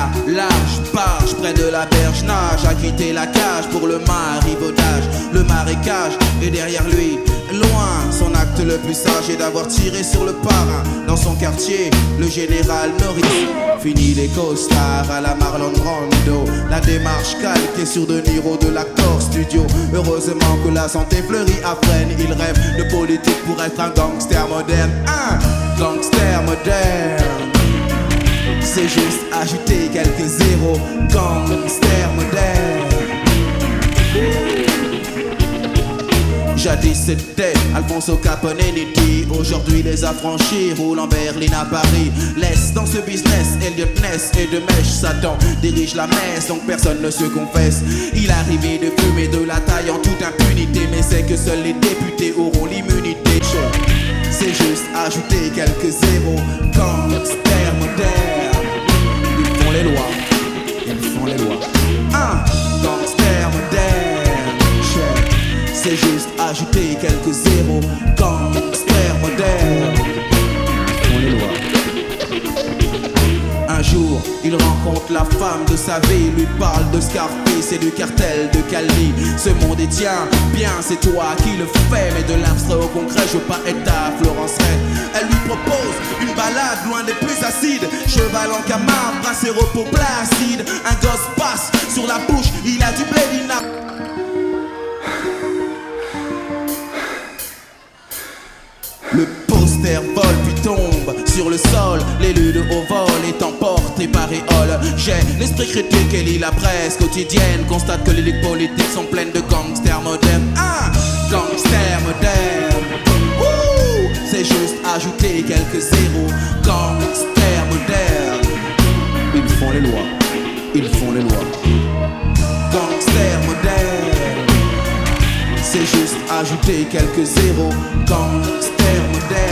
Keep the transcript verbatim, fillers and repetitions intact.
large page, près de la berge nage, a quitté la cage pour le marivaudage, le marécage, et derrière lui, loin, son acte le plus sage est d'avoir tiré sur le parrain. Dans son quartier, le général Norris. Fini les costards à la Marlon Brando, la démarche calquée sur De Niro de l'acteur studio. Heureusement que la santé fleurit à Fresnes. Il rêve de politique pour être un gangster moderne. Un gangster moderne, c'est juste ajouter quelques zéros. Gangster moderne. Jadis c'était Alfonso Caponnetti, aujourd'hui les affranchis roulent en berline à Paris. Laisse dans ce business Elliot Ness et de mèche Satan dirige la messe, donc personne ne se confesse. Il arrivait de fumer de la taille en toute impunité, mais c'est que seuls les députés auront l'immunité. C'est juste ajouter quelques zéros. Gangster moderne, ils font les lois, ils font les lois. Un gangster moderne, c'est juste ajouter quelques zéros. Gangster moderne, on les lois. Un jour, il rencontre la femme de sa vie, lui parle de Scarface et du cartel de Cali. Ce monde est tien, bien c'est toi qui le fais, mais de l'abstrait au concret, je veux pas être ta Florence Ray. Elle lui propose une balade loin des plus acides, cheval en Camargue, brassé repos placide. Un gosse passe sur la bouche, il a du blé, il n'a Le poster vole puis tombe sur le sol. L'élu de haut vol est emporté par éole. J'ai l'esprit critique et lis la presse quotidienne. Constate que les ligues politiques sont pleines de gangsters modernes. Ah, gangsters modernes. Ouh, c'est juste ajouter quelques zéros. Gangsters modernes, ils font les lois, ils font les lois. Gangsters modernes, c'est juste ajouter quelques zéros. Gangster moderne.